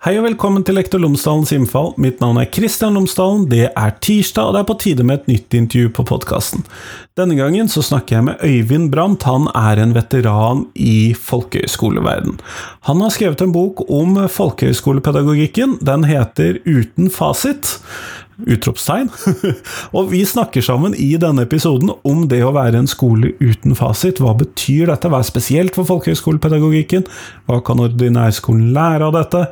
Hei og velkommen til Lektor Lomsdalens innfall. Mitt navn Kristian Lomsdalen, det tirsdag, og det på tide med et nytt intervju på podcasten. Denne gangen så snakker jeg med Øyvind Brandt. Han en veteran i folkehøyskoleverden. Han har skrevet en bok om folkehøyskolepedagogikken. Den heter Uten fasit. Utropstegn. Og vi snakker sammen i denne episoden om det å være en skole uten fasit. Hva betyr dette? Hva spesielt for folkehøyskolepedagogikken? Hva kan ordinærskolen lære av dette?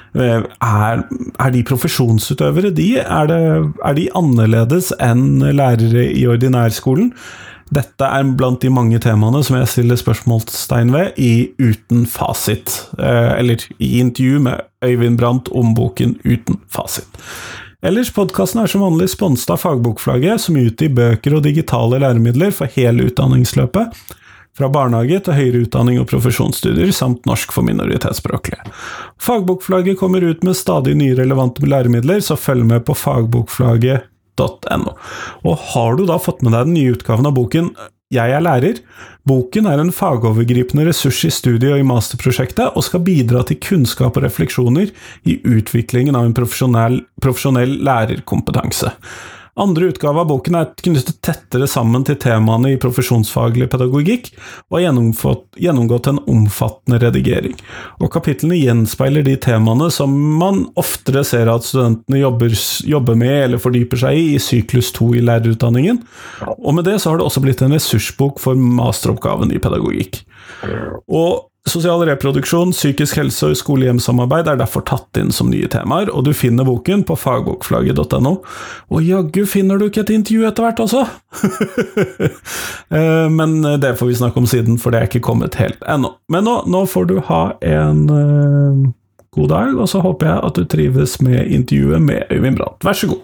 De profesjonsutøvere? Er de annerledes enn lærere i ordinærskolen? Dette blant de mange temaene som jeg stiller spørsmålstegn ved i Uten fasit, eller i intervju med Øyvind Brandt om boken Uten fasit. Ellers, podcasten som vanlig sponset av Fagbokflagget, som utgir bøker og digitale læremidler for hele utdanningsløpet, fra barnehage til høyere utdanning og profesjonsstudier, samt norsk for minoritetsspråklige. Fagbokflagget kommer ut med stadig nye relevante læremidler, så følg med på fagbokflagget.no. Og har du da fått med deg den nye utgaven av boken Jeg lærer? Boken en fagovergripende ressurs i studiet og i masterprosjektet, og skal bidra til kunnskap og refleksjoner i utviklingen av en profesjonell lærerkompetanse. Andre utgave av boken knyttet tettere sammen til temaene i profesjonsfaglig pedagogikk, og har gjennomgått en omfattende redigering. Og kapitlene gjenspeiler de temaene som man oftere ser at studentene jobber med eller fordyper seg i syklus 2 i lærerutdanningen. Og med det så har det også blitt en ressursbok for masteroppgaven i pedagogikk. Og sosial reproduksjon, psykisk helse og skolehjemsamarbeid derfor tatt inn som nye temaer, og du finner boken på fagbokflagget.no. Og jaggu finner du ikke et intervju etter hvert også! Men det får vi snakke om siden, for det ikke kommet helt ennå. Men nå får du ha en god dag, og så håper jeg at du trives med intervjuet med Øyvind Brandt. Vær så god!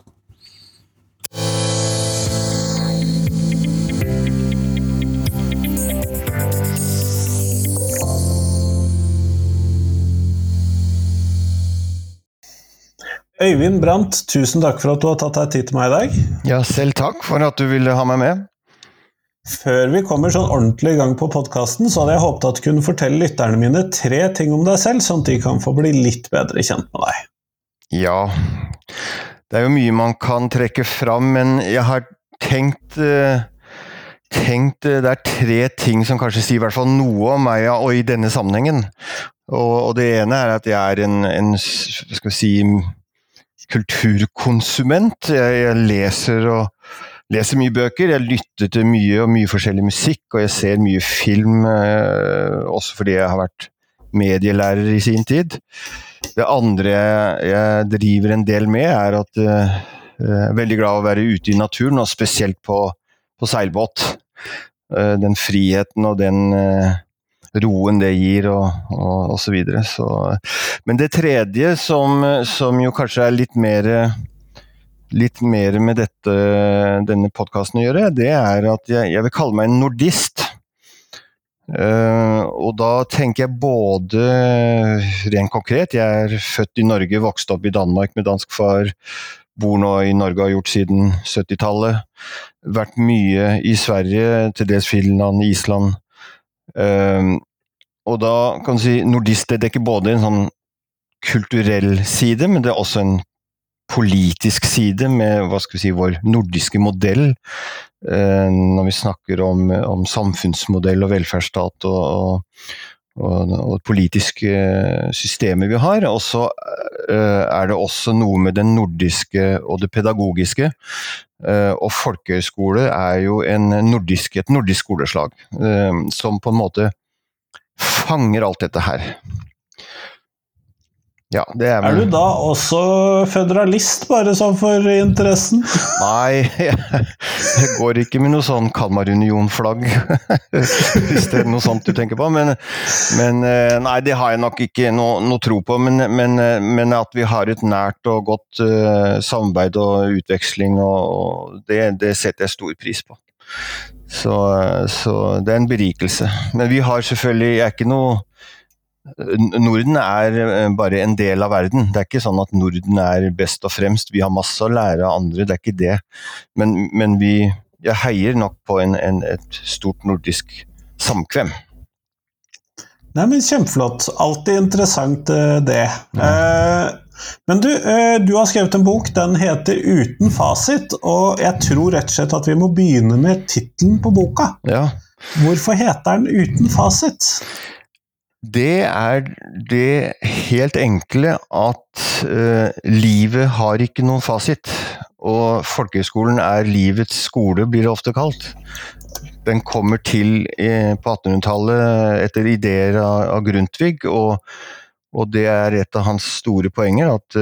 Øyvind Brandt, tusen takk for at du har tatt deg tid til meg i dag. Ja, selv takk for at du ville ha meg med. Før vi kommer sånn ordentlig i gang på podcasten, så hadde jeg håpet at du kunne fortelle lytterne mine 3 ting om deg selv, sånn at de kan få bli litt bedre kjent med deg. Ja, det jo mye man kan trekke fram, men jeg har tenkt det 3 ting som kanskje sier i hvert fall noe om meg, og i denne sammenhengen. Og det ene at jeg en skal vi si, kulturkonsument. Jeg leser mye bøker, jeg lytter til mye forskjellig musikk, og jeg ser mye film, også fordi jeg har vært medielærer i sin tid. Det andre jeg driver en del med at jeg veldig glad å være ute i naturen, og spesielt på seilbåt. Den friheten og den roen det gir og så videre. Men det tredje som jo kanskje litt mer med denne podcasten å gjøre, det at jeg vil kalle meg en nordist. Og da tenker jeg både rent konkret, jeg født i Norge, vokst opp i Danmark med dansk far, bor nå i Norge og har gjort siden 70-tallet, vært mye i Sverige, til dels Finland, Island, og da kan du si nordist, det ikke både en sånn kulturell side, men det også en politisk side med, hva skal vi si, vår nordiske modell, når vi snakker om samfunnsmodell og velferdsstat og politiske systemer vi har, og så det også noe med den nordiske og det pedagogiske, og folkehøyskole jo et nordisk skoleslag, som på en måte fanger alt dette her. Ja, det du da også føderalist, bare sånn for interessen? Nei, jeg går ikke med noe sånn Kalmarunion-flagg, hvis det noe sånt du tenker på, men nei, det har jeg nok ikke noe tro på, men at vi har et nært og godt samarbeid og utveksling, og det setter jeg stor pris på. Så det en berikelse. Men vi har selvfølgelig, ikke noe Norden bare en del av verden. Det ikke sånn at Norden best og fremst. Vi har masse å lære av andre, det ikke det. Men jeg heier nok på et stort nordisk samkvem. Nei, men kjempeflott. Alltid interessant det. Men du har skrevet en bok, den heter Uten fasit, og jeg tror rett og slett at vi må begynne med titelen på boka. Ja. Hvorfor heter den Uten fasit? Det det helt enkle at livet har ikke noen fasit, og folkehøyskolen livets skole, blir det ofte kalt. Den kommer til på 1800-tallet etter ideer av Grundtvig, og det et av hans store poenger, at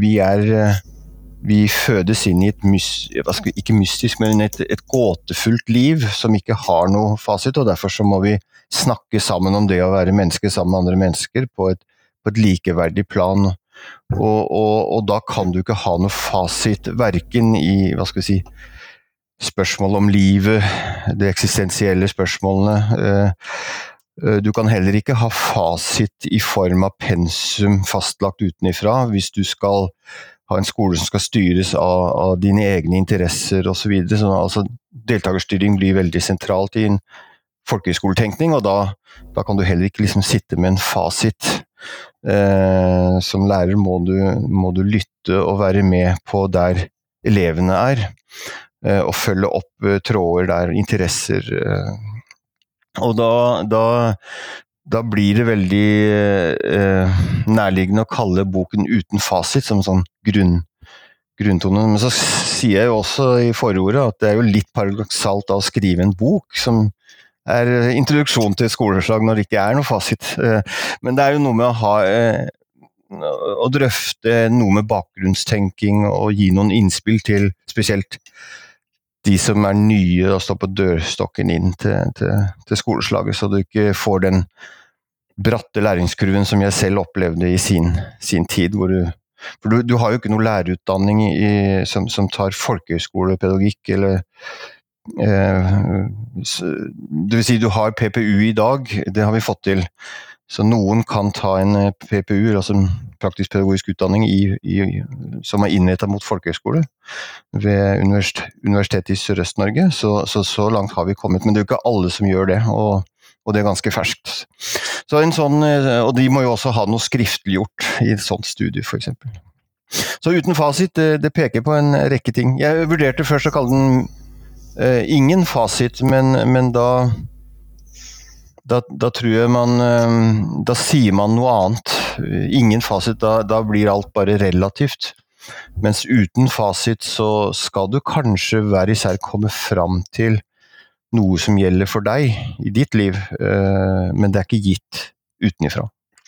vi fødes inn i ikke mystisk, men et gåtefullt liv som ikke har noe fasit, og derfor så må vi snakke sammen om det å være menneske sammen med andre mennesker på et likeverdig plan. Og da kan du ikke ha noe fasit, hverken i, spørsmål om livet, de eksistensielle spørsmålene. Du kan heller ikke ha fasit i form av pensum fastlagt utenifra, hvis du skal ha en skole som skal styres av dine egne interesser og så videre. Så, altså, deltakerstyring blir veldig sentralt i en folkehøyskoletenkning, og da kan du heller ikke liksom sitte med en fasit. Som lærer må du lytte og være med på der elevene og følge opp tråder der, interesser. Og da blir det veldig nærliggende å kalle boken Uten fasit som sånn grunntone. Men så sier jeg jo også i forordet at det jo litt paradoksalt å skrive en bok som introduksjon til skoleslag når det ikke noe fasit. Men det jo noe med å drøfte noe med bakgrunnstenking og gi noen innspill til spesielt de som nye og står på dørstokken inn til skoleslaget, så du ikke får den bratte læringskurven som jeg selv opplevde i sin tid, for du har jo ikke noe lærerutdanning som tar folkehøyskolepedagogikk, eller det vil si du har PPU i dag, det har vi fått til, så noen kan ta en PPU, altså en praktisk pedagogisk utdanning som innrettet mot folkehøyskole ved Universitetet i Sørøst-Norge, så langt har vi kommet, men det jo ikke alle som gjør det, og det ganske ferskt. Så og de må jo også ha noe skriftliggjort i et sånt studie, for eksempel. Så Uten fasit, det peker på en rekke ting. Jeg vurderte først å kalle den ingen fasit, men da tror jeg da sier man noe annet. Ingen fasit, da blir alt bare relativt. Mens uten fasit så skal du kanskje hver især komme fram til noe som gjelder for deg i ditt liv, men det ikke gitt utenifra.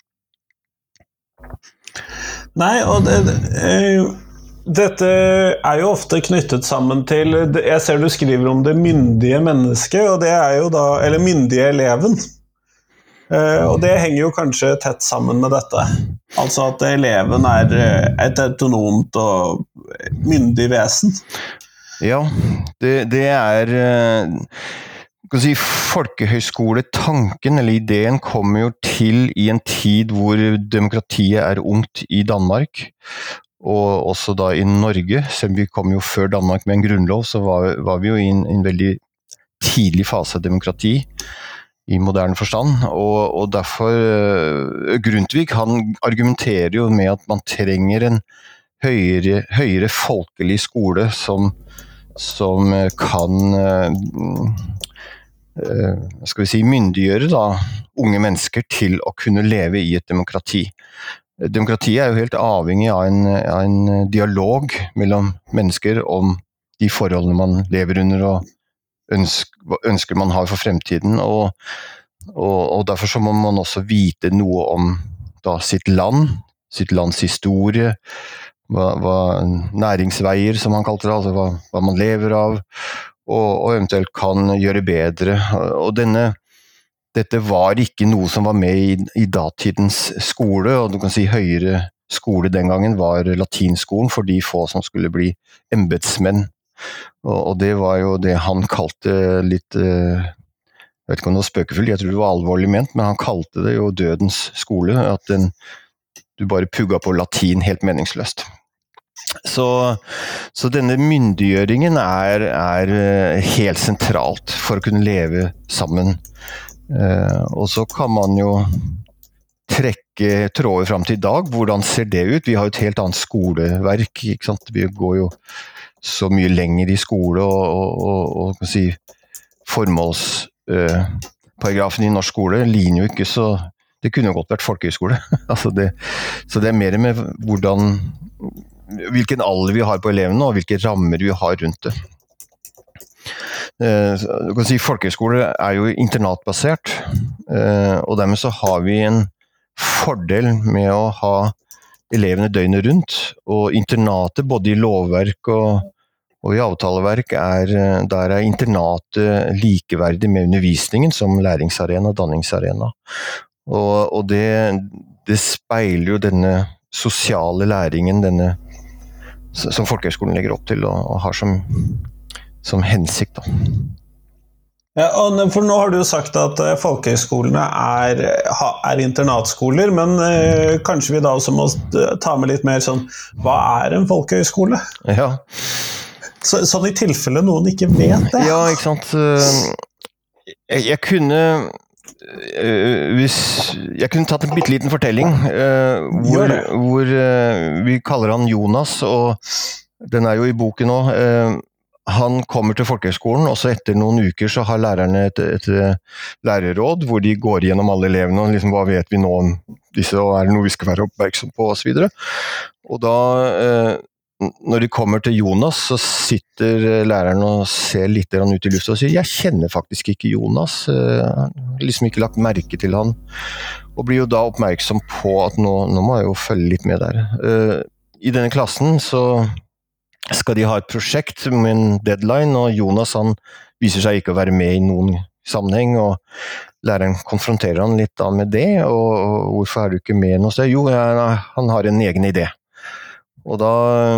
Nei, og dette jo ofte knyttet sammen til, jeg ser du skriver om det myndige mennesket, og det jo da, eller myndige eleven. Og det henger jo kanskje tett sammen med dette. Altså at eleven et autonomt og myndig vesen. Ja, det folkehøyskoletanken eller ideen kommer jo til i en tid hvor demokratiet ungt i Danmark, og også da i Norge. Selv vi kom jo før Danmark med en grunnlov, så var vi jo i en veldig tidlig fase av demokrati i moderne forstand, og derfor Grundtvig, han argumenterer jo med at man trenger en høyere folkelig skole som kan myndiggjøre da unge mennesker til å kunne leve i et demokrati. Demokratiet jo helt avhengig av en dialog mellom mennesker om de forholdene man lever under og ønsker man har for fremtiden, og derfor så må man også vite noe om da sitt lands historie, hva næringsveier som han kalte det, altså hva man lever av, og eventuelt kan gjøre bedre. Og dette var ikke noe som var med i datidens skole, og du kan si høyere skole den gangen var latinskolen for de få som skulle bli embetsmenn. Og det var jo det han kalte litt, jeg vet ikke om det var spøkefullt, jeg tror det var alvorlig ment, men han kalte det jo dødens skole, at du bare pugga på latin helt meningsløst. Så denne myndiggjøringen helt sentralt for å kunne leve sammen Og så kan man jo trekke tråder frem til i dag. Hvordan ser det ut? Vi har jo et helt annet skoleverk, ikke sant? Vi går jo så mye lenger i skole, og kan si, formålsparagrafen i norsk skole ligner jo ikke så. Det kunne jo godt vært folkehøyskole. Altså så det mer med hvilken alder vi har på elevene, og hvilke rammer vi har rundt det. Du kan si folkehøyskole jo internatbasert, og dermed så har vi en fordel med å ha elevene døgnet rundt, og internatet både i lovverk og i avtaleverk der internatet likeverdig med undervisningen som læringsarena og danningsarena. Og det speiler jo denne sosiale læringen, som folkehøyskolen legger opp til og har som hensikt da. Ja, for nå har du jo sagt at folkehøyskolene internatskoler, men kanskje vi da også må ta med litt mer sånn, hva en folkehøyskole? Ja. Sånn i tilfelle noen ikke vet det. Ja, ikke sant. Jeg kunne tatt en bitteliten fortelling hvor vi kaller han Jonas, og den jo i boken nå. Han kommer til folkehøyskolen, og så etter noen uker så har lærerne et lærerråd, hvor de går gjennom alle elevene, og liksom, hva vet vi nå om disse, og det noe vi skal være oppmerksom på, og så videre. Og da, når de kommer til Jonas, så sitter læreren og ser litt ut i luften og sier, jeg kjenner faktisk ikke Jonas, liksom ikke lagt merke til han, og blir jo da oppmerksom på at nå må jeg jo følge litt med der. I denne klassen så skal de ha et prosjekt med en deadline, og Jonas han viser seg ikke å være med i noen sammenheng, og læreren konfronterer han litt da med det, og hvorfor du ikke med noe sted? Jo, han har en egen idé. Og da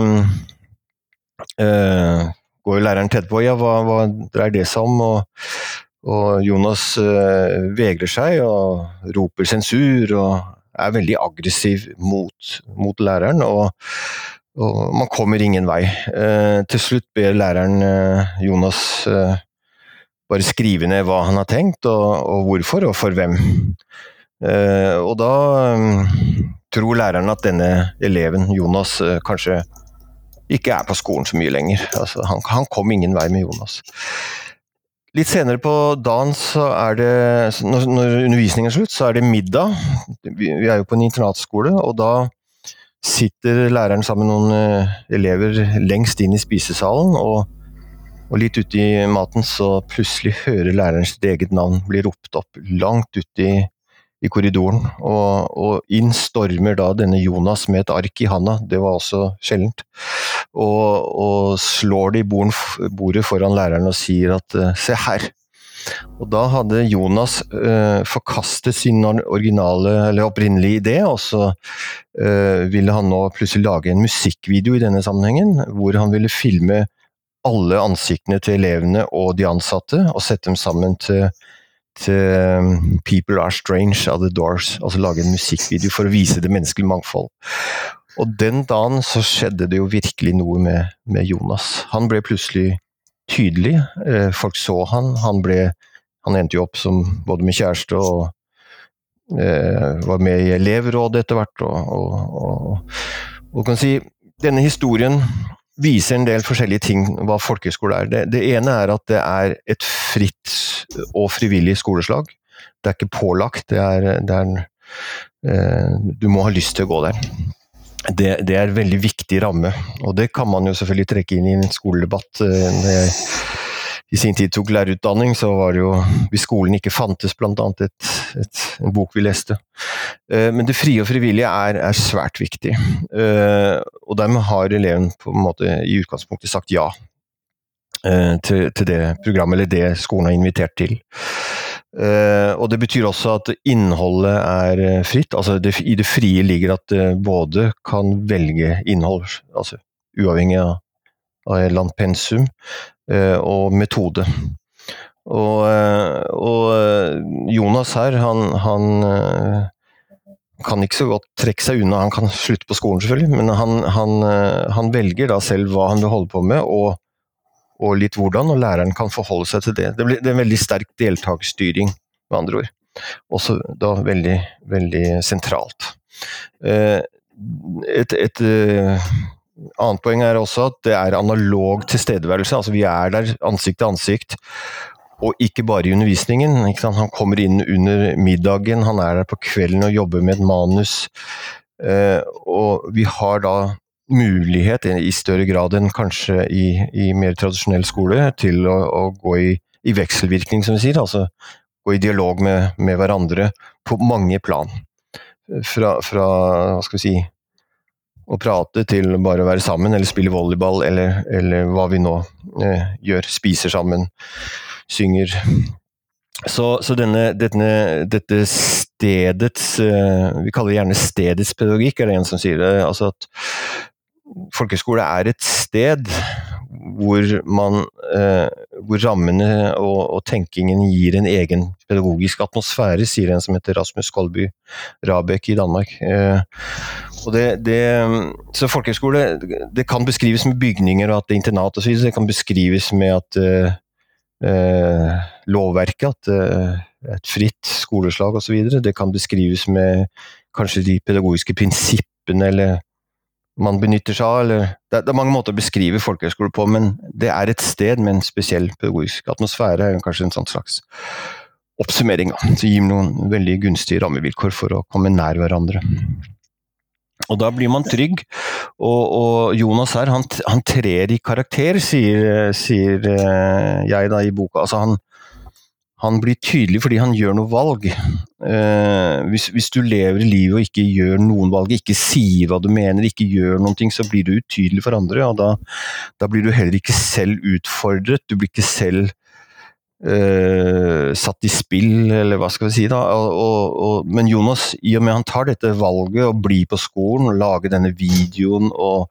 går jo læreren tett på, ja, hva dreier det seg om? Og Jonas vegrer seg og roper sensur, og veldig aggressiv mot læreren, og man kommer ingen vei. Til slutt ber læreren Jonas bare skrive ned hva han har tenkt, og hvorfor, og for hvem. Og da tror læreren at denne eleven, Jonas, kanskje ikke på skolen så mye lenger. Altså, han kom ingen vei med Jonas. Litt senere på dagen så det, når undervisningen slutt, så det middag. Vi jo på en internatskole, og da sitter læreren sammen med noen elever lengst inn i spisesalen, og litt ute i maten så plutselig hører læreren sitt eget navn bli ropt opp langt ute i korridoren, og inn stormer da denne Jonas med et ark i handa, det var også sjeldent, og slår det i bordet foran læreren og sier at se her. Og da hadde Jonas forkastet sin opprinnelige idé, og så ville han nå plutselig lage en musikkvideo i denne sammenhengen, hvor han ville filme alle ansiktene til elevene og de ansatte, og sette dem sammen til People Are Strange of the Doors, altså lage en musikkvideo for å vise det menneskelige mangfold. Og den dagen så skjedde det jo virkelig noe med Jonas. Han ble plutselig tydelig, folk så han endte jo opp som både med kjæreste og var med i elevrådet etter hvert, og kan si, denne historien viser en del forskjellige ting hva folkehøyskole Det ene at det et fritt og frivillig skoleslag. Det ikke pålagt, du må ha lyst til å gå der. Det en veldig viktig ramme, og det kan man jo selvfølgelig trekke inn i en skoledebatt. Når jeg i sin tid tok lærerutdanning, så var det jo, hvis skolen ikke fantes, blant annet en bok vi leste. Men det frie og frivillige svært viktig, og dermed har eleven på en måte i utgangspunktet sagt ja til det programmet, eller det skolen har invitert til. Og det betyr også at innholdet fritt, altså i det frie ligger at det både kan velge innhold, altså uavhengig av et eller annet pensum, og metode. Og Jonas her, han kan ikke så godt trekke seg unna, han kan slutte på skolen selvfølgelig, men han velger da selv hva han vil holde på med, og litt hvordan, og læreren kan forholde seg til det. Det er en veldig sterk deltakerstyring med andre ord. Også da veldig, veldig sentralt. Et annet poeng også at det analog tilstedeværelse, altså vi der ansikt til ansikt, og ikke bare i undervisningen. Ikke sant? Han kommer inn under middagen, han der på kvelden og jobber med et manus, og vi har da mulighet i større grad enn kanskje i mer tradisjonell skole til å gå i vekselvirkning, som vi sier, altså gå i dialog med hverandre på mange plan. Fra hva skal vi si, å prate til bare å være sammen, eller spille volleyball, eller hva vi nå gjør, spiser sammen, synger. Så dette stedets, vi kaller det gjerne stedets pedagogikk, det en som sier det, altså at folkeskole et sted hvor rammene og tenkingen gir en egen pedagogisk atmosfære, sier en som heter Rasmus Kolby Rabeck i Danmark. Og så folkeskole, det kan beskrives med bygninger og at det internat og så videre, det kan beskrives med at lovverket, at et fritt skoleslag og så videre, det kan beskrives med kanskje de pedagogiske prinsippene eller man benytter seg av, eller det mange måter å beskrive folkehøyskole på, men det et sted med en spesiell pedagogisk atmosfære, kanskje en sånn slags oppsummering, så gir noen veldig gunstige rammevilkår for å komme nær hverandre. Og da blir man trygg, og Jonas her, han trer i karakter, sier jeg da i boka, altså han blir tydelig fordi han gjør noe valg. Hvis du lever i livet og ikke gjør noen valg, ikke sier hva du mener, ikke gjør noen ting, så blir du utydelig for andre, og da blir du heller ikke selv utfordret, du blir ikke selv satt i spill, eller hva skal vi si da, men Jonas, i og med han tar dette valget og blir på skolen og lager denne videoen og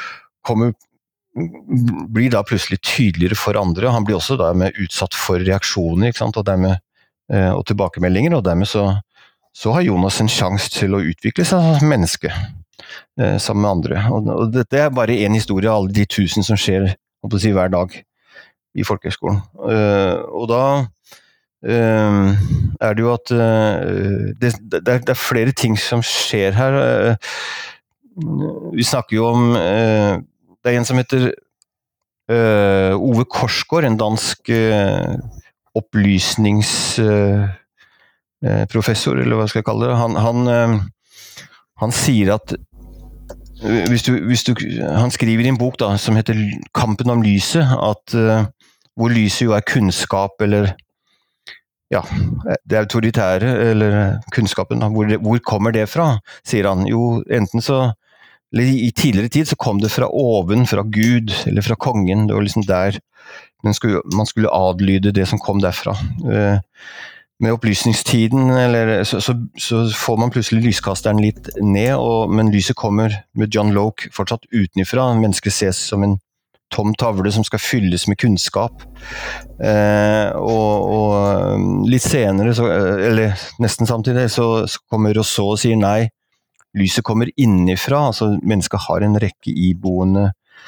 blir da plutselig tydeligere for andre, og han blir også dermed utsatt for reaksjoner, ikke sant? Og tilbakemeldinger, og dermed så har Jonas en sjanse til å utvikle seg som menneske sammen med andre. Og dette bare en historie av alle de 1000 som skjer hver dag i folkehøyskolen. Og da det jo at det flere ting som skjer her. Vi snakker jo om det en som heter Ove Korsgaard, en dansk opplysningsprofessor, eller hva skal jeg kalle det. Han sier at han skriver i en bok da, som heter Kampen om lyset, at hvor lyset jo kunnskap, eller ja, det autoritære, eller kunnskapen, hvor kommer det fra, sier han. Jo, enten så, eller i tidligere tid så kom det fra oven, fra Gud, eller fra kongen, det var liksom der man skulle adlyde det som kom derfra. Med opplysningstiden, så får man plutselig lyskasteren litt ned, men lyset kommer med John Locke fortsatt utenifra. Mennesket ses som en tom tavle som skal fylles med kunnskap. Og litt senere, eller nesten samtidig, så kommer Rousseau og sier nei, lyset kommer innifra. Altså mennesket har en rekke iboende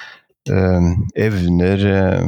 evner,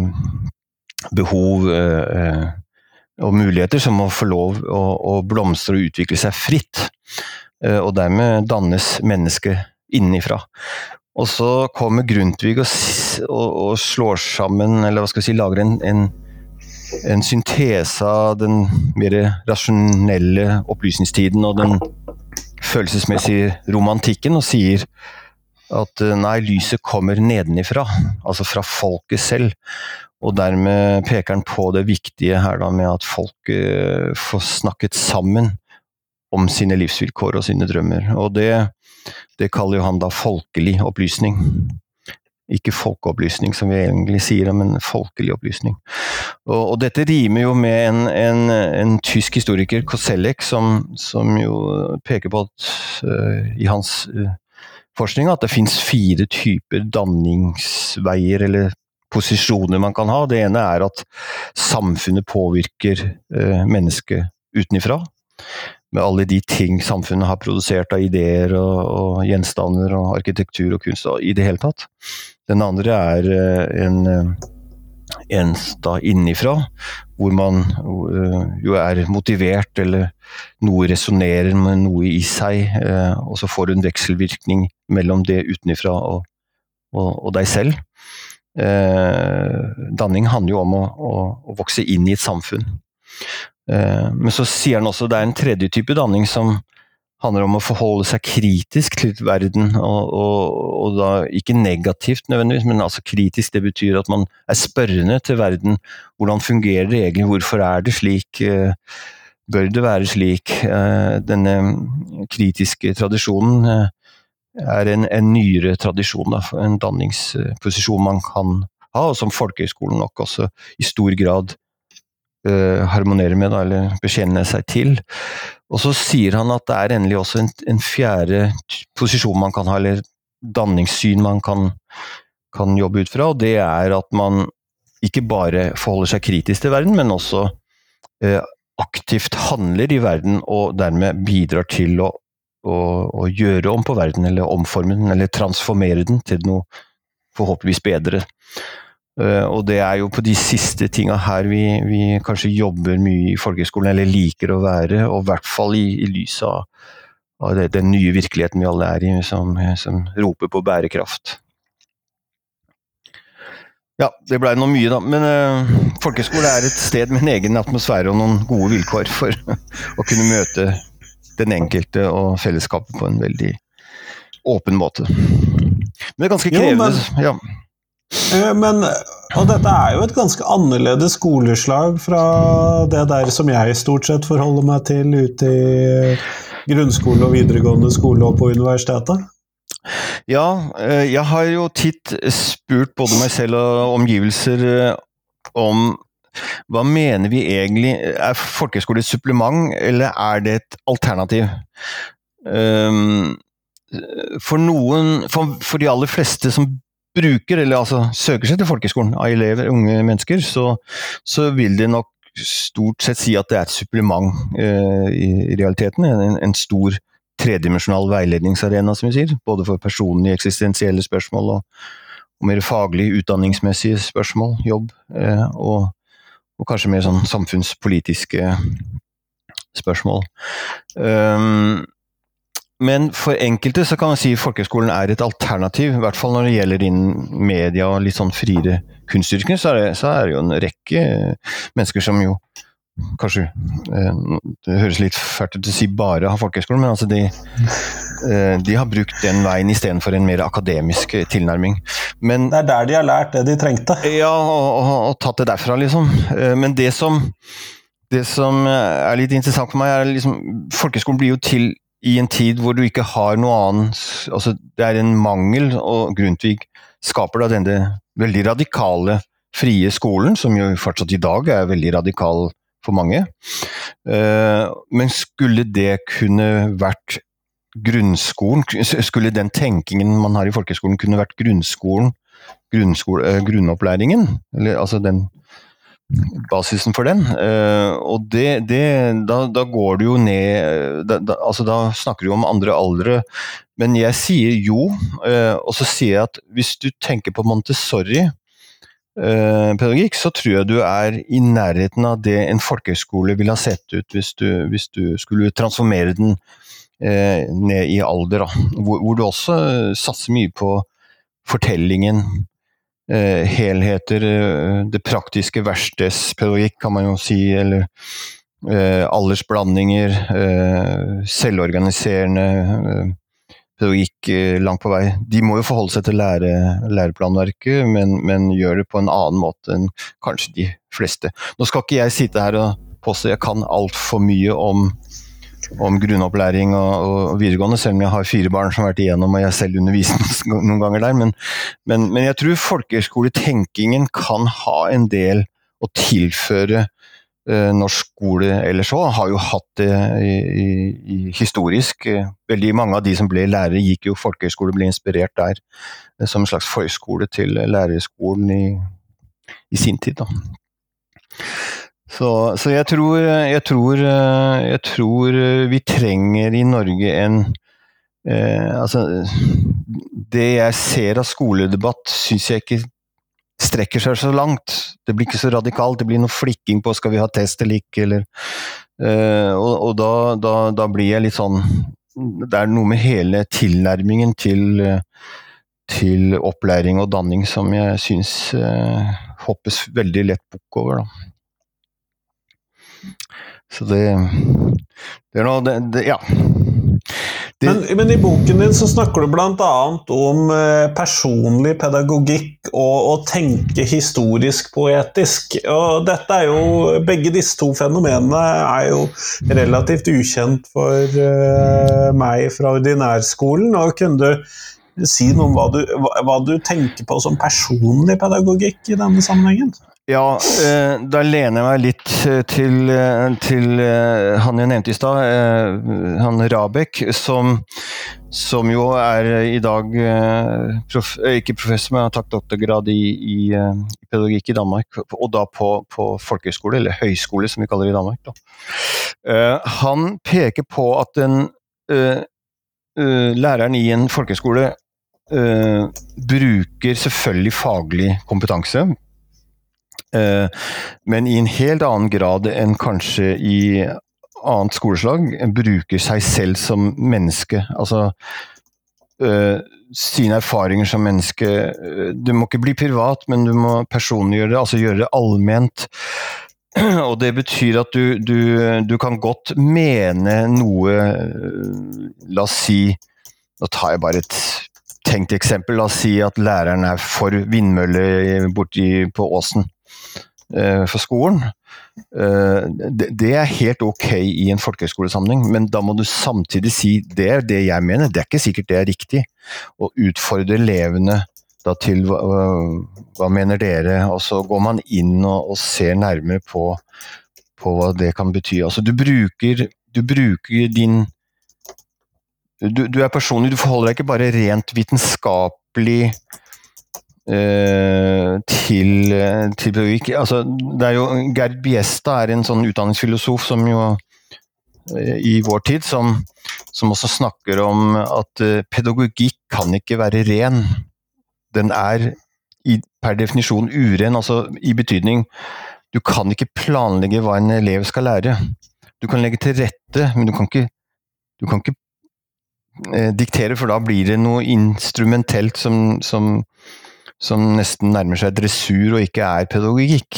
behov og muligheter som må få lov å blomstre og utvikle seg fritt, og dermed dannes mennesket innifra. Og så kommer Grundtvig og slår sammen, eller hva skal jeg si, lager en syntese av den mer rasjonelle opplysningstiden og den følelsesmessige romantikken, og sier at nei, lyset kommer nedenifra, altså fra folket selv. Og dermed peker han på det viktige her da, med at folk får snakket sammen om sine livsvilkår og sine drømmer. Og det kaller jo han da folkelig opplysning. Ikke folkeopplysning som vi egentlig sier, men folkelig opplysning. Og dette rimer jo med en tysk historiker, Koselleck, som jo peker på at i hans forskning at det finnes 4 typer danningsveier eller posisjoner man kan ha. Det ene at samfunnet påvirker mennesket utenifra, med alle de ting samfunnet har produsert av ideer og gjenstander og arkitektur og kunst og i det hele tatt. Den andre da innifra, hvor man jo motivert, eller noe resonerer med noe i seg, og så får du en vekselvirkning mellom det utenifra og deg selv. Danning handler jo om å vokse inn i et samfunn. Men så sier han også, det en tredje type danning som handler om å forholde seg kritisk til verden, og da ikke negativt nødvendigvis, men altså kritisk, det betyr at man spørrende til verden. Hvordan fungerer det egentlig? Hvorfor det slik? Bør det være slik? Denne kritiske tradisjonen en nyere tradisjon, da, en danningsposisjon man kan ha, og som folkehøyskolen nok også i stor grad harmonerer med, da, eller bekjenner seg til. Og så sier han at det endelig også en fjerde posisjon man kan ha, eller danningssyn man kan jobbe ut fra, og det at man ikke bare forholder seg kritisk til verden, men også aktivt handler i verden, og dermed bidrar til å gjøre om på verden, eller omforme den, eller transformere den til noe forhåpentligvis bedre. Og det jo på de siste tingene her vi kanskje jobber mye i folkehøyskolen, eller liker å være, og i hvert fall i lys av den nye virkeligheten vi alle i, som roper på bærekraft. Ja, det ble noe mye da, men folkehøyskole et sted med en egen atmosfære og noen gode vilkår for å kunne møte den enkelte og fellesskapet på en veldig åpen måte. Men det ganske krevende, ja. Og dette jo et ganske annerledes skoleslag fra det der som jeg stort sett forholder meg til ute i grunnskole og videregående skole og på universitetet. Ja, jeg har jo titt spurt både meg selv og omgivelser om hva mener vi egentlig, folkehøyskole et supplement, eller det et alternativ? For de aller fleste som bruker, eller altså søker seg til folkehøyskolen av elever, unge mennesker, så vil det nok stort sett si at det et supplement i realiteten, en stor tredimensjonal veiledningsarena, som vi sier, både for personlige eksistensielle spørsmål og mer faglig utdanningsmessige spørsmål, jobb, og kanskje mer sånn samfunnspolitiske spørsmål. Men for enkelte så kan man si at folkehøyskolen et alternativ, i hvert fall når det gjelder innen media og litt sånn friere kunstyrker, så det jo en rekke mennesker som jo kanskje, det høres litt fælt ut å si bare har folkehøyskolen, men altså de har brukt den veien i stedet for en mer akademisk tilnærming. Men, det der de har lært det de trengte. Ja, og tatt det derfra liksom. Men det som litt interessant for meg liksom, folkehøyskolen blir jo til i en tid hvor du ikke har noe annet, altså det en mangel, og Grundtvig skaper da denne veldig radikale frie skolen, som jo fortsatt i dag veldig radikal for mange. Men skulle det kunne vært grunnskolen, skulle den tenkingen man har i folkehøyskolen kunne vært grunnopplæringen, eller altså den basisen for den, og da går det jo ned, altså da snakker du om andre aldre, men jeg sier jo, og så sier jeg at hvis du tenker på Montessori pedagogikk, så tror jeg du i nærheten av det en folkehøyskole ville ha sett ut hvis du skulle transformere den ned i alder, hvor du også satser mye på fortellingen, helheter, det praktiske verkstedspedagogikk kan man jo si, eller aldersblandinger, selvorganiserende pedagogikk langt på vei. De må jo forholde seg til læreplanverket, men gjør det på en annen måte enn kanskje de fleste. Nå skal ikke jeg sitte her og påstå jeg kan alt for mye om grunnopplæring og videregående, selv om jeg har 4 barn som har vært igjennom, og jeg selv undervist noen ganger der, men jeg tror folkehøyskoletenkingen kan ha en del å tilføre norsk skole ellers også, har jo hatt det historisk. Veldig mange av de som ble lærere gikk jo folkehøyskole, ble inspirert der, som en slags forskole til lærerskolen i sin tid da. Så jeg tror vi trenger i Norge altså det jeg ser av skoledebatt synes jeg ikke strekker seg så langt. Det blir ikke så radikalt, det blir noe flikking på skal vi ha test eller ikke, eller, og da blir jeg litt sånn, det noe med hele tilnærmingen til opplæring og danning som jeg synes hoppes veldig lett bukk over da. Så det noe, ja. Men i boken din så snakker du blant annet om personlig pedagogikk og tenke historisk poetisk. Og dette jo, begge disse to fenomenene jo relativt ukjent for meg fra ordinærskolen. Og kunne du si noe om hva du tenker på som personlig pedagogikk i denne sammenhengen? Ja, da lener jeg meg litt til han jeg nevnte i sted, han Rabeck, som jo i dag ikke professor, men har tatt doktorgrad i pedagogikk i Danmark, og da på folkehøyskole, eller høyskole som vi kaller det i Danmark. Da. Han peker på at læreren i en folkehøyskole bruker selvfølgelig faglig kompetanse, men i en helt annen grad enn kanskje i annet skoleslag, bruker seg selv som menneske, altså sine erfaringer som menneske. Du må ikke bli privat, men du må personliggjøre det, altså gjøre det allment, og det betyr at du kan godt mene noe, la oss si, nå tar jeg bare et tenkt eksempel, la oss si at læreren for vindmøller på Åsen, for skolen. Det helt ok i en folkehøyskolesammenheng, men da må du samtidig si det det jeg mener, det ikke sikkert det riktig, og utfordre elevene da til hva mener dere, og så går man inn og ser nærmere på hva det kan bety. Altså du bruker din du personlig, du forholder deg ikke bare rent vitenskapelig til pedagogikk. Altså, det jo Gerd Biesta en sånn utdanningsfilosof som jo i vår tid som også snakker om at pedagogikk kan ikke være ren. Den per definisjon uren, altså i betydning du kan ikke planlegge hva en elev skal lære. Du kan legge til rette, men du kan ikke diktere, for da blir det noe instrumentelt som nesten nærmer seg dressur og ikke pedagogikk.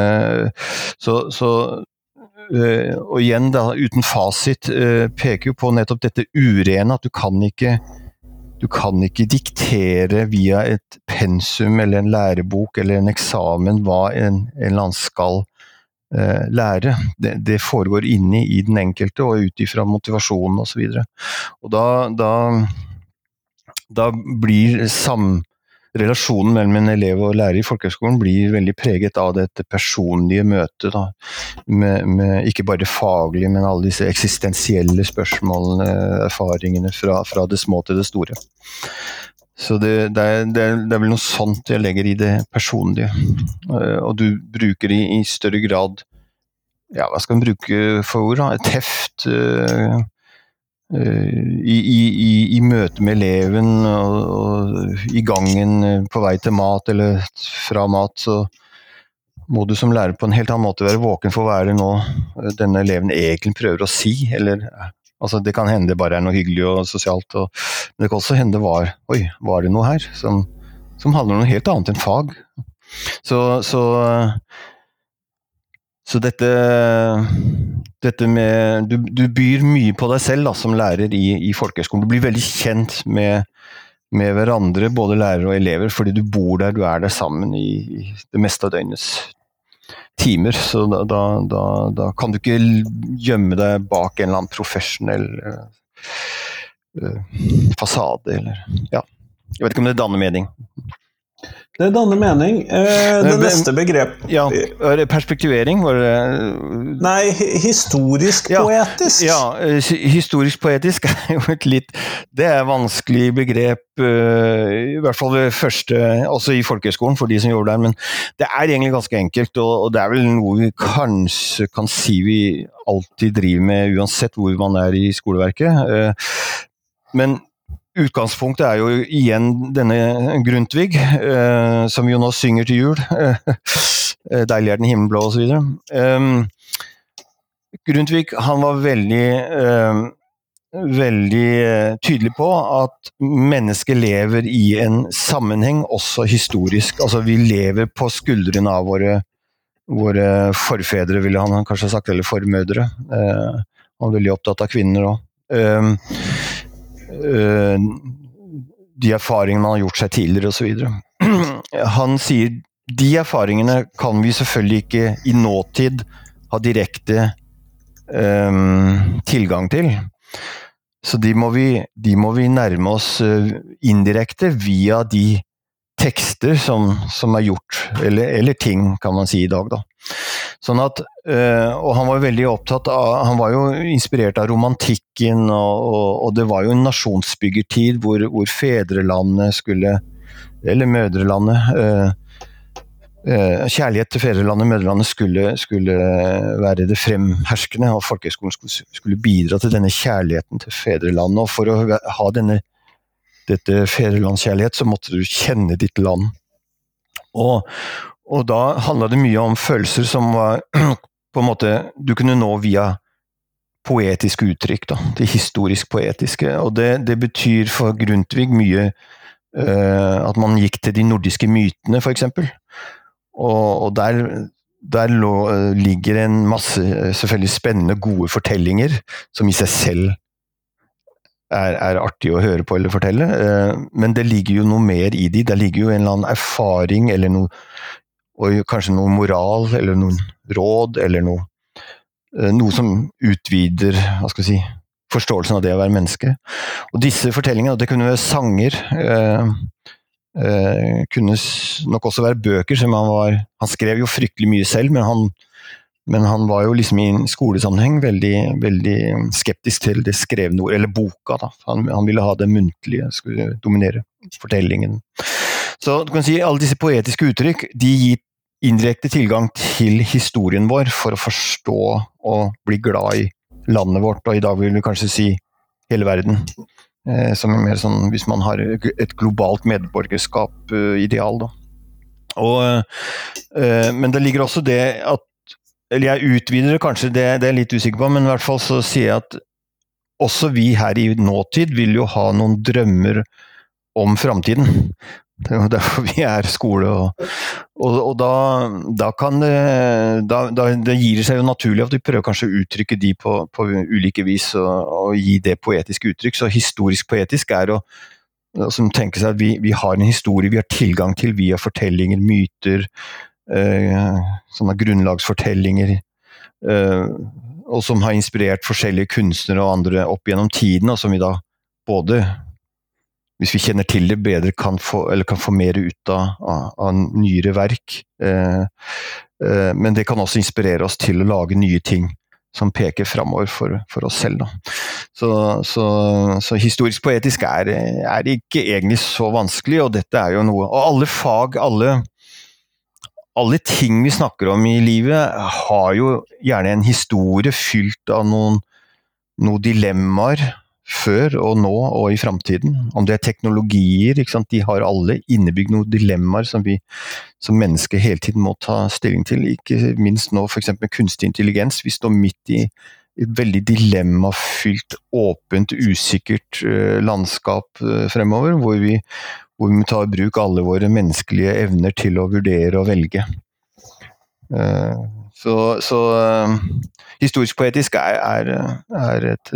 Og igjen da, uten fasit, peker jo på nettopp dette urene, at du kan ikke diktere via et pensum eller en lærebok eller en eksamen hva en eller annen skal lære. Det foregår inne i den enkelte og ut ifra motivasjonen og så videre. Og da blir relasjonen mellom en elev og lærer i folkehøyskolen blir veldig preget av dette personlige møtet da, med ikke bare faglige, men alle disse eksistensielle spørsmålene, erfaringene fra det små til det store. Så det vel noe sånt jeg legger i det personlige. Og du bruker i større grad, ja, hva skal man bruke for ord da? Et heft, i møte med eleven og i gangen på vei til mat eller fra mat, så må du som lærer på en helt annen måte være våken for å være nå denne eleven egentlig prøver å si, eller altså det kan hende det bare noe hyggelig og sosialt, men det kan også hende var det noe her som handler om noe helt annet enn fag. Så dette med, du byr mye på deg selv da, som lærer i folkehøyskolen. Du blir veldig kjent med hverandre, både lærere og elever, fordi du bor der, du der sammen i det meste av døgnets timer. Så da kan du ikke gjemme deg bak en eller annen profesjonell fasade, eller ja. Jeg vet ikke om det danner mening. Det danner mening. Det neste begrep... Ja, perspektivering var det... Nei, historisk-poetisk. Ja, historisk-poetisk jo et litt... Det vanskelig begrep, i hvert fall det første, også i folkehøyskolen, for de som jobber der, men det egentlig ganske enkelt, og det vel noe vi kanskje kan si vi alltid driver med, uansett hvor man i skoleverket. Men utgangspunktet jo igjen denne Grundtvig, som jo nå synger til jul. Deilig den himmelblå og så videre. Grundtvig, han var veldig tydelig på at mennesket lever i en sammenheng, også historisk. Altså, vi lever på skuldrene av våre forfedre, ville han kanskje sagt, eller formødre. Han var veldig opptatt av kvinner også. De erfaringene man har gjort seg tidligere, og så videre. Han sier, de erfaringene kan vi selvfølgelig ikke i nåtid ha direkte tilgang til. Så de må vi nærme oss indirekte via de tekster som gjort, eller ting kan man si i dag da. Sånn at, og han var veldig opptatt av, han var jo inspirert av romantikken, og det var jo en nasjonsbyggertid hvor fedrelandet skulle, eller mødrelandet, kjærlighet til fedrelandet, mødrelandet skulle være det fremherskende, og folkehøgskolen skulle bidra til denne kjærligheten til fedrelandet, og for å ha dette fedrelandskjærlighet så måtte du kjenne ditt land. Og da handlet det mye om følelser som var på en måte, du kunne nå via poetiske uttrykk, da, det historisk poetiske, og det betyr for Grundtvig mye at man gikk til de nordiske mytene, for eksempel. Og der ligger en masse selvfølgelig spennende, gode fortellinger, som i seg selv artig å høre på eller fortelle, men det ligger jo noe mer i de, det ligger jo en eller annen erfaring, eller og kanskje noe moral, eller noen råd, eller noe som utvider, hva skal jeg si, forståelsen av det å være menneske. Og disse fortellingene, det kunne være sanger, kunne nok også være bøker som han skrev jo fryktelig mye selv, men han var jo liksom i en skolesammenheng veldig, veldig skeptisk til det skrevne ord, eller boka da. Han ville ha det muntlige, skulle dominere fortellingen. Så du kan si, alle disse poetiske uttrykk, de gir indirekte tilgang til historien vår for å forstå og bli glad i landet vårt, og i dag vil vi kanskje si hele verden. Som mer sånn, hvis man har et globalt medborgerskap ideal da. Men det ligger også det at, eller jeg utvider kanskje, det jeg litt usikker på, men i hvert fall så sier jeg at også vi her i nåtid vil jo ha noen drømmer om fremtiden. Det er jo derfor vi skole, og da kan det gir seg jo naturlig at vi prøver kanskje å uttrykke de på ulike vis og gi det poetiske uttrykk. Så historisk poetisk å som tenker seg at vi har en historie vi har tilgang til via fortellinger, myter, sånne grunnlagsfortellinger, og som har inspirert forskjellige kunstnere og andre opp gjennom tiden, og som vi da både hvis vi kjenner til det bedre, kan få mer ut av nyere verk. Men det kan også inspirere oss til å lage nye ting som peker fremover for oss selv. Da. Så historisk poetisk ikke egentlig så vanskelig, og dette jo noe. Og alle fag, alle ting vi snakker om i livet, har jo gjerne en historie fylt av noen dilemmaer, før og nå og i fremtiden. Om det teknologier, ikke sant? De har alle innebygd noen dilemmaer som vi som mennesker hele tiden må ta stilling til. Ikke minst nå for eksempel kunstig intelligens. Vi står midt i et veldig dilemmafylt, åpent, usikkert landskap fremover, hvor vi må ta i bruk alle våre menneskelige evner til å vurdere og velge. Så historisk poetisk et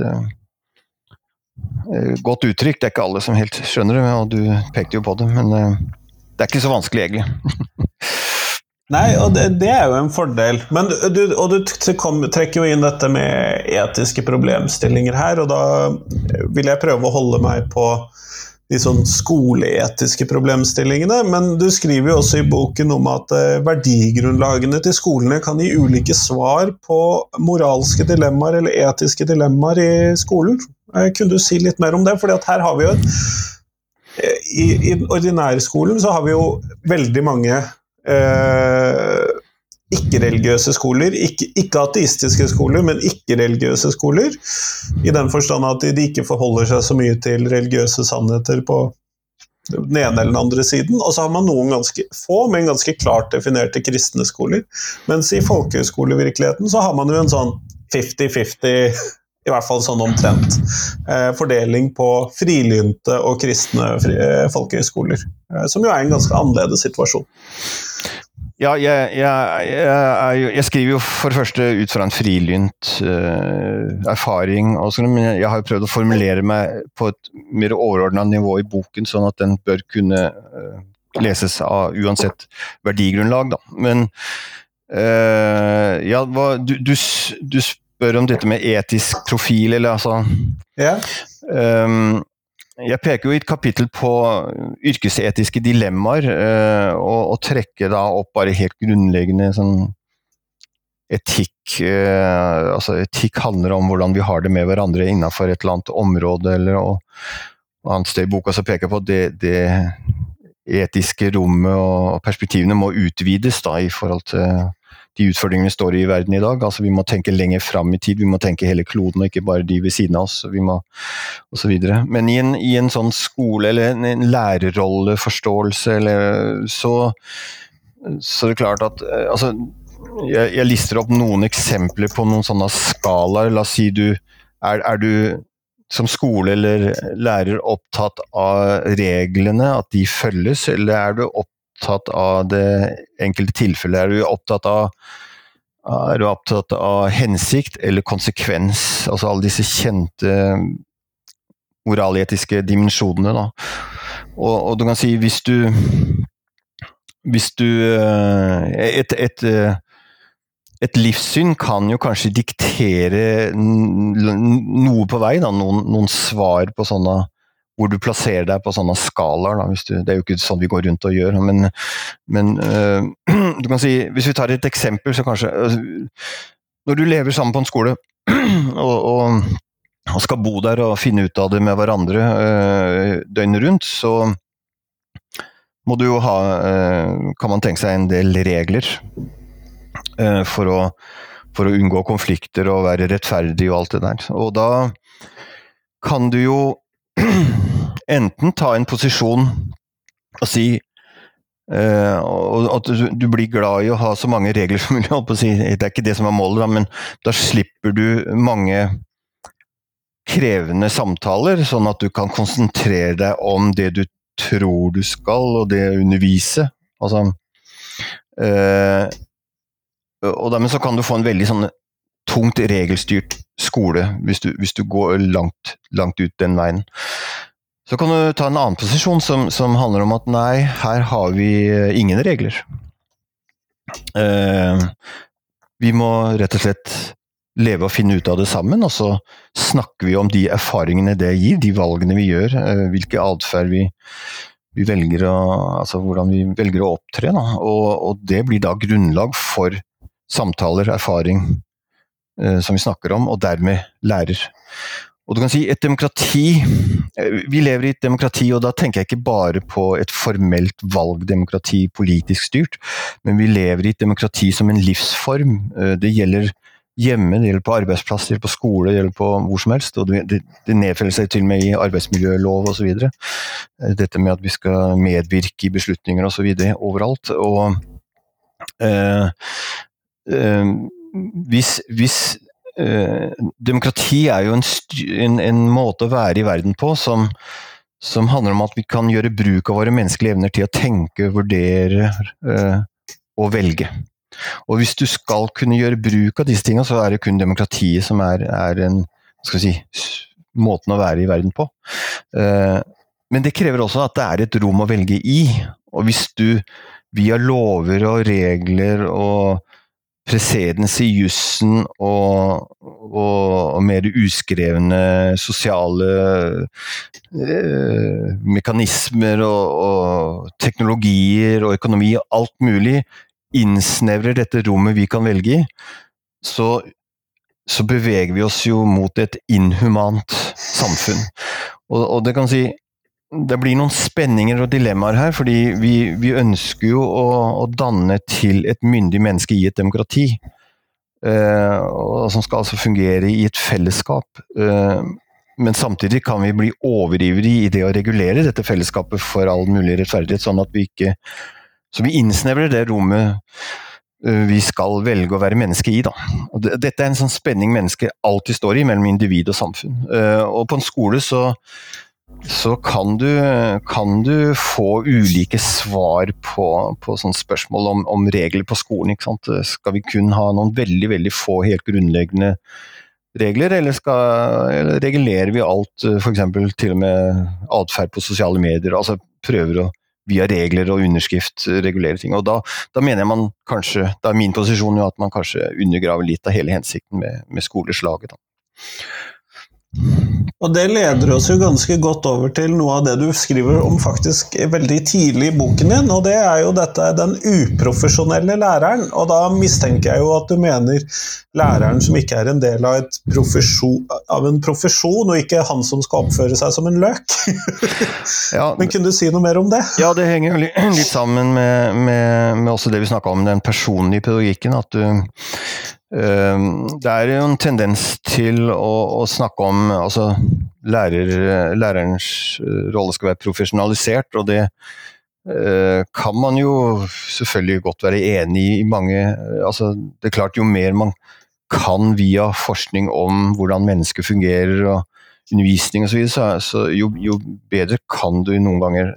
godt uttrykk, det ikke alle som helt skjønner det, og du pekte jo på det, men det ikke så vanskelig egentlig. Nei, og det jo en fordel, men du trekker jo inn dette med etiske problemstillinger her, og da vil jeg prøve å holde meg på de sånn skoleetiske problemstillingene, men du skriver jo også i boken om at verdigrunnlagene til skolene kan gi ulike svar på moralske dilemmaer eller etiske dilemmaer i skolen. Kunne du si litt mer om det? Fordi at her har vi jo i ordinærskolen så har vi jo veldig mange ikke-religiøse skoler, ikke ateistiske skoler, men ikke-religiøse skoler, i den forstand at de ikke forholder seg så mye til religiøse sannheter på den ene eller den andre siden, og så har man noen ganske få, men ganske klart definerte kristne skoler, mens i folkehøyskolevirkeligheten så har man jo en sånn 50-50, i hvert fall sånn omtrent, fordeling på frilynte og kristne folkehøyskoler, som jo en ganske annerledes situasjon. Ja, jeg skriver jo for det første ut fra en frilynt erfaring, men jeg har jo prøvd å formulere meg på et mer overordnet nivå i boken, sånn at den bør kunne leses av uansett verdigrunnlag. Da. Men ja, du spør om dette med etisk profil, eller altså... Ja. Jeg peker jo i et kapittel på yrkesetiske dilemmaer, og trekker da opp bare helt grunnleggende sånn etikk. Altså etikk handler om hvordan vi har det med hverandre innenfor et eller annet område, og annet sted i boka så peker jeg på at det etiske rommet og perspektivene må utvides da, i forhold til de utfordringene vi står i verden i dag. Altså vi må tenke lenger frem i tid, vi må tenke hele kloden, og ikke bare de ved siden av oss, vi må, og så videre. Men i en sånn skole, eller en lærerrolleforståelse, så er det klart at, altså, jeg lister opp noen eksempler på noen sånne skalaer. La oss si er du som skole eller lærer opptatt av reglene, at de følges, eller er du opptatt av det enkelte tilfellet? Er du opptatt av hensikt eller konsekvens? Altså alle disse kjente moraletiske dimensjonene da. Og du kan si, hvis du et livssyn kan jo kanskje diktere noe på vei da, noen svar på sånne, hvor du plasserer deg på sånne skalaer da, det er jo ikke sånn vi går rundt og gjør, men du kan si, hvis vi tar et eksempel, så kanskje, når du lever sammen på en skole, og skal bo der og finne ut av det med hverandre døgnet rundt, så må du jo ha, kan man tenke seg en del regler, for å unngå konflikter og være rettferdig og alt det der. Og da kan du jo enten ta en posisjon og si at du blir glad i å ha så mange regler som mulig, det er ikke det som er målet da, men da slipper du mange krevende samtaler, sånn at du kan konsentrere deg om det du tror du skal, og det å undervise. Altså, og dermed så kan du få en veldig sånn tungt regelstyrt skole hvis du går langt ut den veien. Så kan du ta en annen posisjon som handler om at nei, her har vi ingen regler. Vi må rett og slett leve og finne ut av det sammen, og så snakker vi om de erfaringene det gir, de valgene vi gjør, hvilke adferd vi velger altså hvordan vi velger å opptre, da. Og det blir da grunnlag for samtaler, erfaring, som vi snakker om, og dermed lærer. Og du kan si et demokrati, vi lever i et demokrati, og da tenker jeg ikke bare på et formelt valgdemokrati, politisk styrt, men vi lever i et demokrati som en livsform. Det gjelder hjemme, det gjelder på arbeidsplass, det gjelder på skole, det gjelder på hvor som helst, og det nedfeller seg til og med i arbeidsmiljølov og så videre. Dette med at vi skal medvirke i beslutninger og så videre overalt, og hvis demokrati er jo en måte å være i verden på som handler om at vi kan gjøre bruk av våre menneskelige evner til å tenke, vurdere og velge. Og hvis du skal kunne gjøre bruk av disse tingene, så er det kun demokratiet som er en, skal vi si, måten å være i verden på. Men det krever også at det er et rom å velge i, og hvis du via lover og regler og presedens i jussen og mer uskrevne sosiale mekanismer og teknologier og økonomi og alt mulig innsnevrer dette rommet vi kan velge i, så beveger vi oss jo mot et inhumant samfunn. Og det kan si, det blir noen spenninger og dilemmaer her, fordi vi ønsker jo å danne til et myndig menneske i et demokrati, og som skal altså fungere i et fellesskap. Men samtidig kan vi bli overivrige i det å regulere dette fellesskapet for all mulig rettferdighet, sånn at så vi innsnevrer det rommet vi skal velge å være menneske i, da. Og dette en sånn spenning mennesker alltid står i mellom individ og samfunn. Og på en skole så kan du få ulike svar på sånne spørsmål om regler på skolen, ikke sant? Skal vi kun ha noen veldig, veldig få helt grunnleggende regler, eller regulerer vi alt, for eksempel til og med adferd på sosiale medier, altså prøver å via regler og underskrift regulere ting, og da mener jeg man kanskje, da min posisjon jo at man kanskje undergraver litt av hele hensikten med skoleslaget da. Og det leder oss jo ganske godt over til noe av det du skriver om faktisk veldig tidlig i boken din, og det jo den uprofesjonelle læreren, og da mistenker jeg jo at du mener læreren som ikke en del av en profesjon, og ikke han som skal oppføre seg som en løk. Ja, men kunne du si noe mer om det? Ja, det henger litt sammen med også det vi snakket om, den personlige pedagogikken, at det jo en tendens til å snakke om, altså lærerens rolle skal være profesjonalisert, og det kan man jo selvfølgelig godt være enig i mange, altså det klart jo mer man kan via forskning om hvordan mennesker fungerer og undervisning og så videre, så jo bedre kan du noen ganger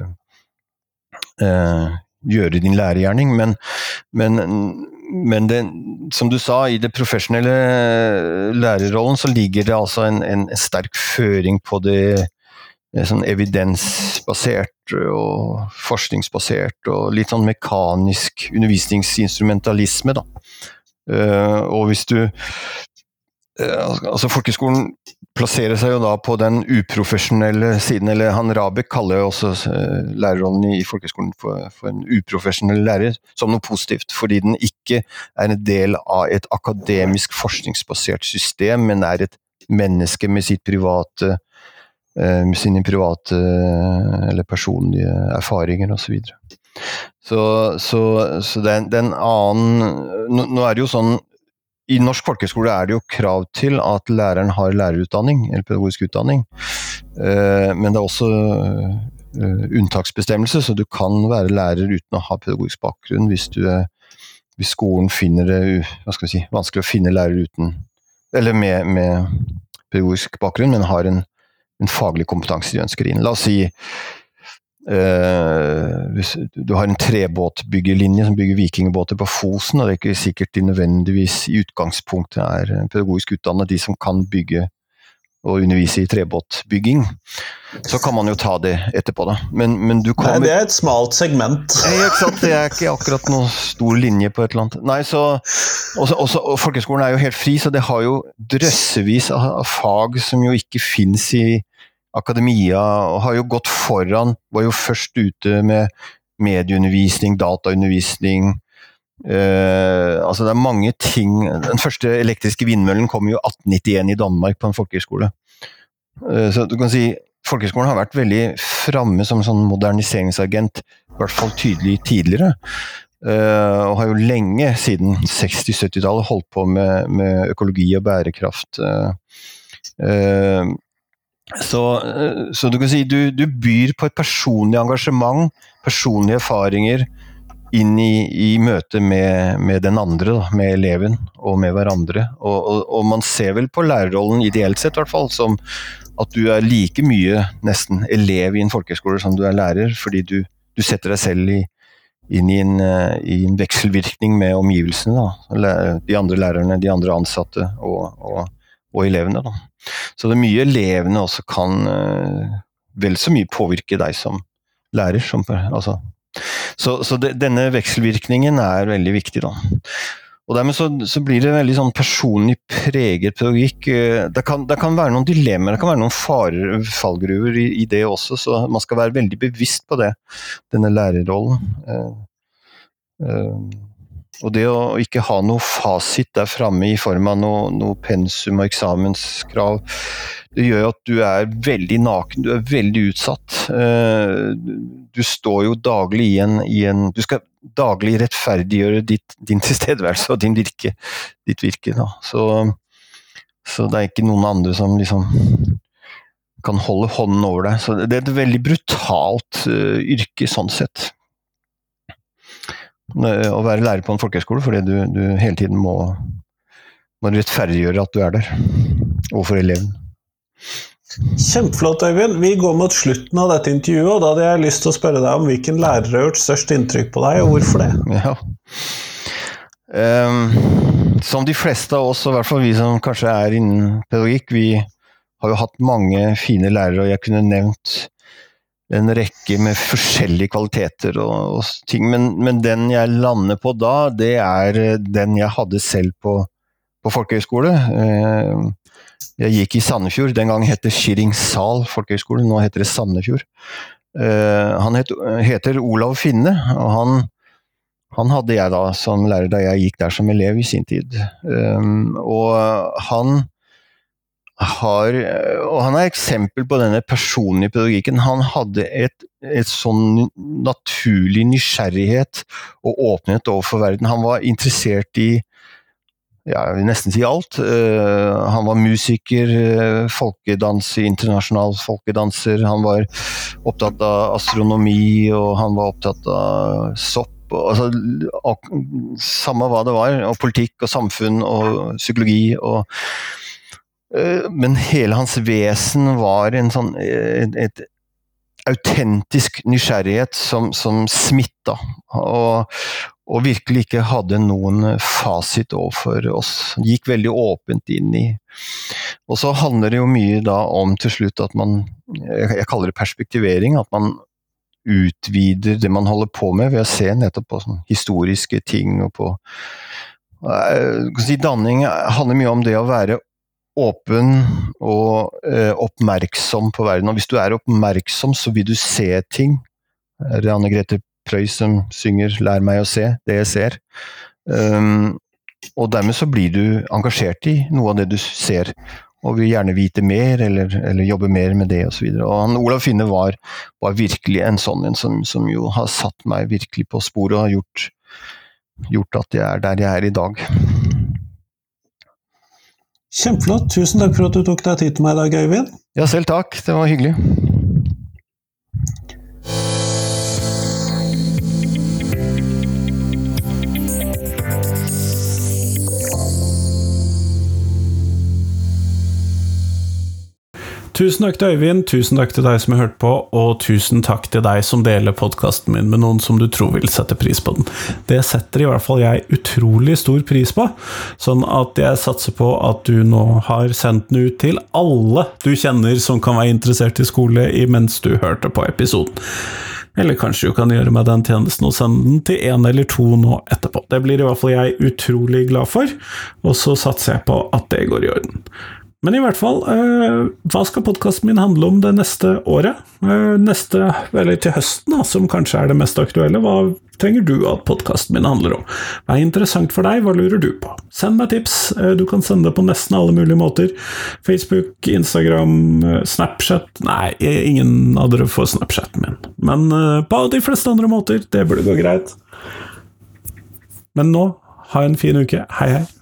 gjøre din lærergjerning, men det, som du sa, i det profesjonelle lærerrollen så ligger det altså en sterk føring på det sånn evidensbasert og forskningsbasert og litt sånn mekanisk undervisningsinstrumentalisme da. Og hvis du altså folkeskolen plasserer seg jo da på den uprofesjonelle siden, eller han Rabeck kaller jo også lærerrollen i folkeskolen for en uprofesjonell lærer, som noe positivt, fordi den ikke en del av et akademisk forskningsbasert system, men et menneske med sine private eller personlige erfaringer og så videre. Så det en annen, nå det jo sånn, i norsk folkeskole det jo krav til at læreren har lærerutdanning, eller pedagogisk utdanning, men det også unntaksbestemmelse, så du kan være lærer uten å ha pedagogisk bakgrunn hvis skolen finner det, hva skal vi si, vanskelig å finne lærer uten, eller med pedagogisk bakgrunn, men har en faglig kompetanse de ønsker inn. La oss si hvis du har en trebåtbyggerlinje som bygger vikingbåter på Fosen, og det ikke sikkert de nødvendigvis i utgangspunktet pedagogisk utdannet de som kan bygge og undervise i trebåtbygging, så kan man jo ta det etterpå da. Men du kommer... Nei, det et smalt segment. Nei, ikke sant, det ikke akkurat noen stor linje på et eller annet. Nei, og folkeskolen jo helt fri, så det har jo drøssevis av fag som jo ikke finnes i akademia, og har jo gått foran, var jo først ute med medieundervisning, dataundervisning, altså det mange ting. Den første elektriske vindmøllen kom jo 1891 i Danmark på en folkehøyskole. Så du kan si, folkehøyskolen har vært veldig fremme som en sånn moderniseringsagent, i hvert fall tydelig tidligere, og har jo lenge siden 60-70-tallet holdt på med økologi og bærekraft. Så du kan si, du byr på et personlig engasjement, personlige erfaringer inn i møte med den andre, med eleven og med hverandre. Og man ser vel på lærerrollen ideelt sett i hvert fall, som at du like mye nesten elev i en folkeskole som du lærer, fordi du setter deg selv inn i en vekselvirkning med omgivelsene, da. De andre lærerne, de andre ansatte og elevene da. Så det mye elevene også kan vel så mye påvirke deg som lærer. Altså. Så denne vekselvirkningen veldig viktig da. Og dermed så blir det veldig sånn personlig preget pedagogikk. Det kan være noen dilemmaer, det kan være noen fallgruver i det også, så man skal være veldig bevisst på det, denne lærerrollen. Og det å ikke ha noe fasit der fremme i form av noe pensum og eksamenskrav, det gjør at du veldig naken, du veldig utsatt. Du står jo daglig du skal daglig rettferdiggjøre din tilstedeværelse og ditt virke. Da. Så det ikke noen andre som liksom kan holde hånden over deg. Så det et veldig brutalt yrke sånn sett. Å være lærer på en folkehøyskole, fordi du hele tiden må rettferdiggjøre at du der, overfor eleven. Kjempeflott, Øyvind. Vi går mot slutten av dette intervjuet, og da hadde jeg lyst til å spørre deg om hvilken lærer har gjort størst inntrykk på deg, og hvorfor det? Ja. Som de fleste av oss, og i hvert fall vi som kanskje innen pedagogikk, vi har jo hatt mange fine lærere, og jeg kunne nevnt en rekke med forskjellige kvaliteter og ting, men den jeg lander på da, det den jeg hadde selv på folkehøyskole. Jeg gikk i Sandefjord, den gang het det Skiringsal folkehøyskole, nå heter det Sandefjord. Han heter Olav Finne, og han hadde jeg da som lærer da jeg gikk der som elev i sin tid. Og han eksempel på denne personlige pedagogikken. Han hadde et sånn naturlig nysgjerrighet og åpenhet overfor verden. Han var interessert i, jeg vil nesten si alt. Han var musiker, folkedanser, internasjonal folkedanser. Han var opptatt av astronomi, og han var opptatt av sopp. Altså, samme hva det var, og politikk og samfunn og psykologi men hele hans vesen var en sånn et autentisk nysgjerrighet som smittet og virkelig ikke hadde noen fasit overfor oss. Han gikk veldig åpent inn i. Og så handler det jo mye da om til slutt at jeg kaller det perspektivering, at man utvider det man holder på med ved å se nettopp på sånne historiske ting og på danning handler mye om det å være åpen og oppmerksom på verden, og hvis du oppmerksom så vil du se ting. Det Anne Grete Preus som synger «Lær meg å se det jeg ser», og dermed så blir du engasjert i noe av det du ser, og vil gjerne vite mer eller jobbe mer med det og så videre. Og Olav Finne var virkelig en sånn som jo har satt meg virkelig på sporet og har gjort at jeg der jeg i dag. Kjempeflott. Tusen takk for at du tok deg tid til meg i dag, Øyvind. Ja, selv takk. Det var hyggelig. Tusen takk til Øyvind, tusen takk til deg som har hørt på, og tusen takk til deg som deler podcasten min med noen som du tror vil sette pris på den. Det setter i hvert fall jeg utrolig stor pris på, sånn at jeg satser på at du nå har sendt den ut til alle du kjenner som kan være interessert i skole mens du hørte på episoden. Eller kanskje du kan gjøre meg den tjenesten og sende den til 1 eller 2 nå etterpå. Det blir i hvert fall jeg utrolig glad for, og så satser jeg på at det går i orden. Men i hvert fall, hva skal podcasten min handle om det neste året? Eller til høsten, da, som kanskje det mest aktuelle. Hva trenger du at podcasten min handler om? Hva interessant for deg? Hva lurer du på? Send meg tips. Du kan sende det på nesten alle mulige måter. Facebook, Instagram, Snapchat. Nei, ingen av dere får Snapchaten min. Men på de fleste andre måter, det burde gå greit. Men nå, ha en fin uke. Hei, hei.